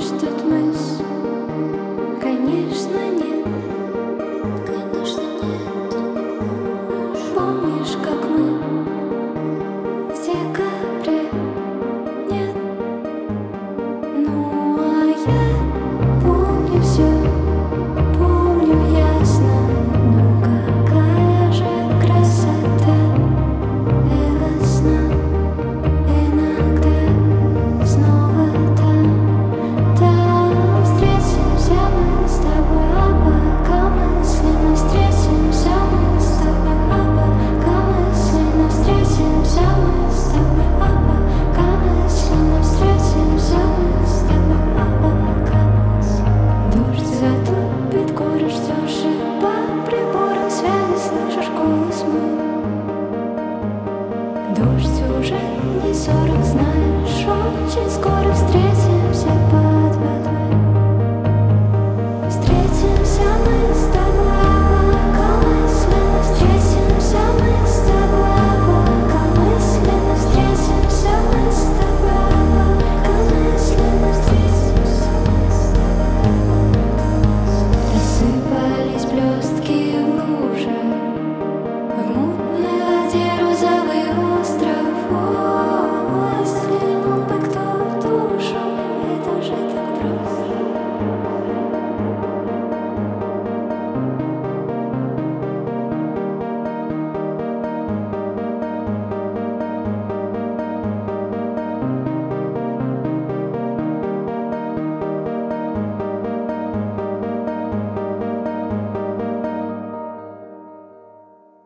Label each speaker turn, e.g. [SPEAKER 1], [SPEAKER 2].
[SPEAKER 1] Помнишь тот мыс? Конечно, нет.
[SPEAKER 2] Конечно, нет, ты не помнишь.
[SPEAKER 1] Помнишь, как мы в декабре? Нет. Ну, а я помню все, помню ясно. Ну, какая же красота и весна. Иногда снова там встретимся мы с тобой, а пока мысленно встретимся мы с тобой, а пока мысленно встретимся мы с тобой, а пока мысленно встретимся мы с тобой, а пока дождь затопит горы, ждешь и по приборам связи слышишь голос мой. Дождь уже не 40, знаешь, очень скоро.